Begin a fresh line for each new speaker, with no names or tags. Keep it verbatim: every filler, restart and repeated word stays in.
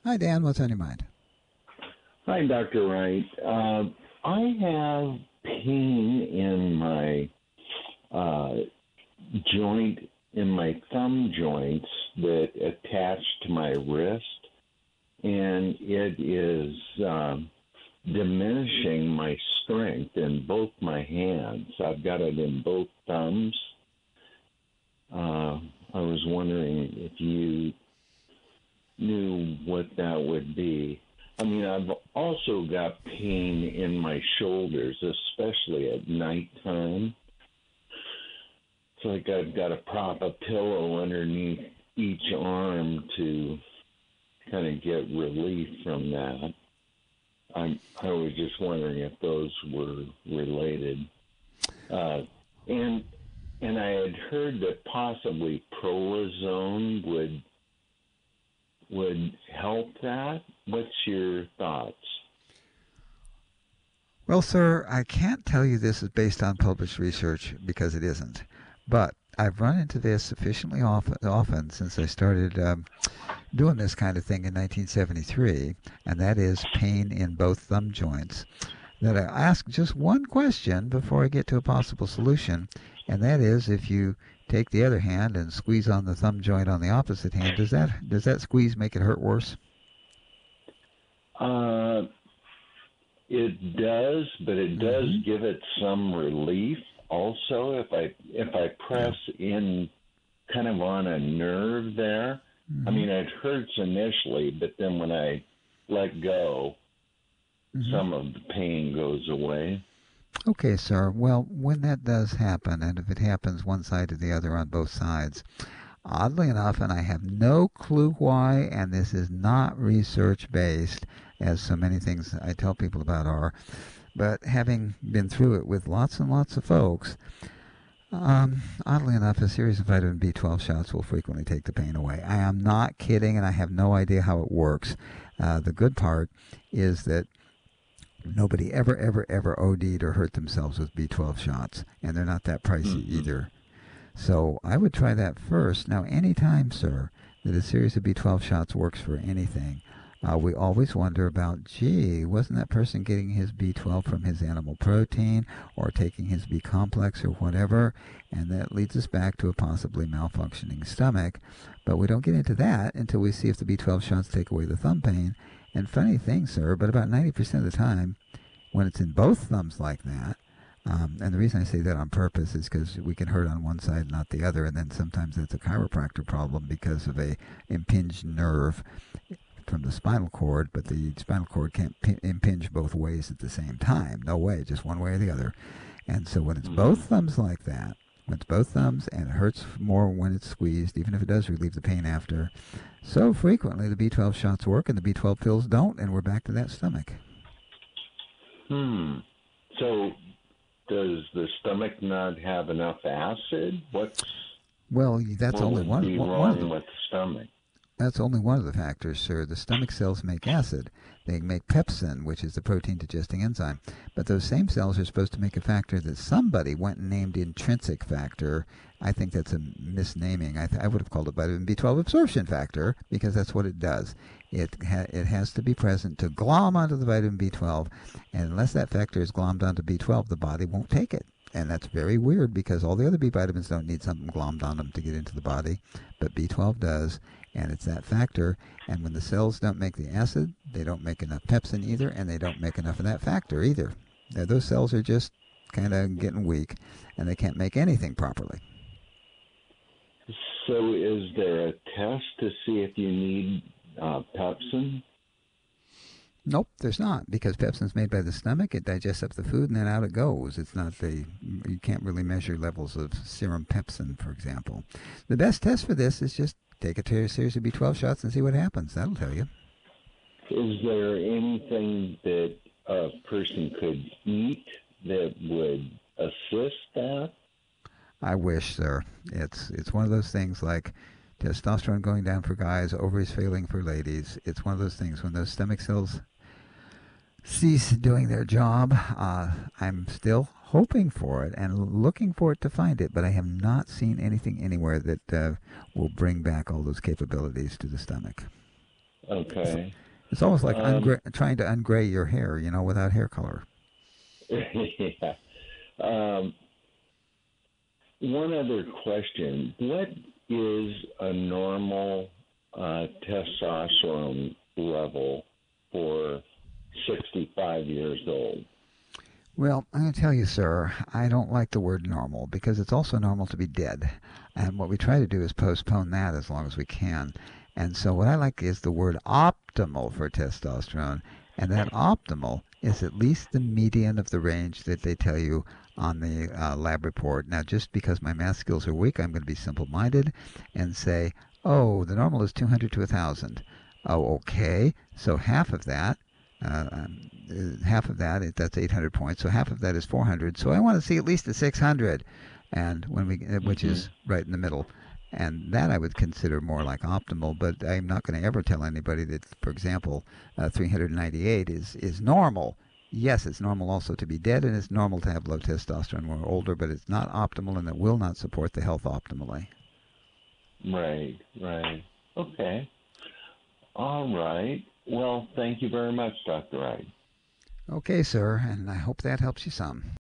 Hi, Dan. What's on your mind?
Hi, Doctor Wright. Uh, I have pain in my uh, joint, in my thumb joints that attach to my wrist, and it is um, diminishing my strength in both my hands. I've got it in both thumbs. Uh, I was wondering if you knew what that would be. I mean, I've also got pain in my shoulders, especially at nighttime. It's like I've got to prop a pillow underneath each arm to kind of get relief from that. I'm, I was just wondering if those were related. Uh, and and I had heard that possibly prolozone would would help that. What's your thoughts?
Well, sir, I can't tell you this is based on published research because it isn't. But I've run into this sufficiently often, often since I started um, doing this kind of thing in nineteen seventy-three, and that is pain in both thumb joints, that I ask just one question before I get to a possible solution, and that is if you take the other hand and squeeze on the thumb joint on the opposite hand, does that does that squeeze make it hurt worse?
Uh, it does, but it does
Mm-hmm.
give it some relief. Also, if I if I press in kind of on a nerve there,
Mm-hmm.
I mean it hurts initially, but then when I let go,
Mm-hmm.
some of the pain goes away.
Okay, sir. Well, when that does happen, and if it happens one side or the other on both sides, oddly enough, and I have no clue why, and this is not research based, as so many things I tell people about are, but having been through it with lots and lots of folks, um, oddly enough, a series of vitamin B twelve shots will frequently take the pain away. I am not kidding, and I have no idea how it works. Uh, the good part is that nobody ever, ever, ever O D'd or hurt themselves with B twelve shots, and they're not that pricey
Mm-hmm.
either. So I would try that first. Now, any time, sir, that a series of B twelve shots works for anything, uh, we always wonder about, gee, wasn't that person getting his B twelve from his animal protein or taking his B complex or whatever? And that leads us back to a possibly malfunctioning stomach. But we don't get into that until we see if the B twelve shots take away the thumb pain. And funny thing, sir, but about ninety percent of the time, when it's in both thumbs like that, um, and the reason I say that on purpose is because we can hurt on one side, not the other, and then sometimes that's a chiropractor problem because of a impinged nerve from the spinal cord, but the spinal cord can't p- impinge both ways at the same time. No way, just one way or the other. And so when it's both thumbs like that, when it's both thumbs and it hurts more when it's squeezed, even if it does relieve the pain after, so frequently the B twelve shots work and the B twelve pills don't, and we're back to that stomach.
Hmm. So does the stomach not have enough acid? What's
Well, that's
what
only
would
one
be
one of
wrong
the
with the stomach?
That's only one of the factors, sir. The stomach cells make acid. They make pepsin, which is the protein digesting enzyme. But those same cells are supposed to make a factor that somebody went and named intrinsic factor. I think that's a misnaming. I, th- I would have called it vitamin B twelve absorption factor because that's what it does. It ha- it has to be present to glom onto the vitamin B twelve, and unless that factor is glommed onto B twelve, the body won't take it. And that's very weird because all the other B vitamins don't need something glommed on them to get into the body, but B twelve does, and it's that factor. And when the cells don't make the acid, they don't make enough pepsin either, and they don't make enough of that factor either. Now, those cells are just kind of getting weak, and they can't make anything properly.
So is there a test to see if you need uh, pepsin?
Nope, there's not, because pepsin's made by the stomach. It digests up the food, and then out it goes. It's not the you can't really measure levels of serum pepsin, for example. The best test for this is just take a series of B twelve shots and see what happens. That'll tell you.
Is there anything that a person could eat that would assist that?
I wish, sir. It's it's one of those things like testosterone going down for guys, ovaries failing for ladies. It's one of those things when those stomach cells cease doing their job. Uh, I'm still hoping for it and looking for it to find it, but I have not seen anything anywhere that uh, will bring back all those capabilities to the stomach.
Okay.
It's almost like
Um,
ungra- trying to ungray your hair, you know, without hair color.
yeah. Um, one other question. What is a normal uh, testosterone level for sixty-five years old?
Well, I'm going to tell you, sir, I don't like the word normal because it's also normal to be dead. And what we try to do is postpone that as long as we can. And so what I like is the word optimal for testosterone. And that optimal is at least the median of the range that they tell you on the uh, lab report. Now, just because my math skills are weak, I'm going to be simple minded and say, oh, the normal is two hundred to one thousand. Oh, okay. So half of that uh, um, uh, half of that, that's eight hundred points. So half of that is four hundred. So I want to see at least a six hundred, and when we, uh, which
Mm-hmm.
is right in the middle. And that I would consider more like optimal, but I'm not going to ever tell anybody that, for example, uh, three hundred ninety-eight is, is normal. Yes, it's normal also to be dead, and it's normal to have low testosterone when we're older, but it's not optimal, and it will not support the health optimally.
Right, right. Okay. All right. Well, thank you very much, Doctor Wright.
Okay, sir, and I hope that helps you some.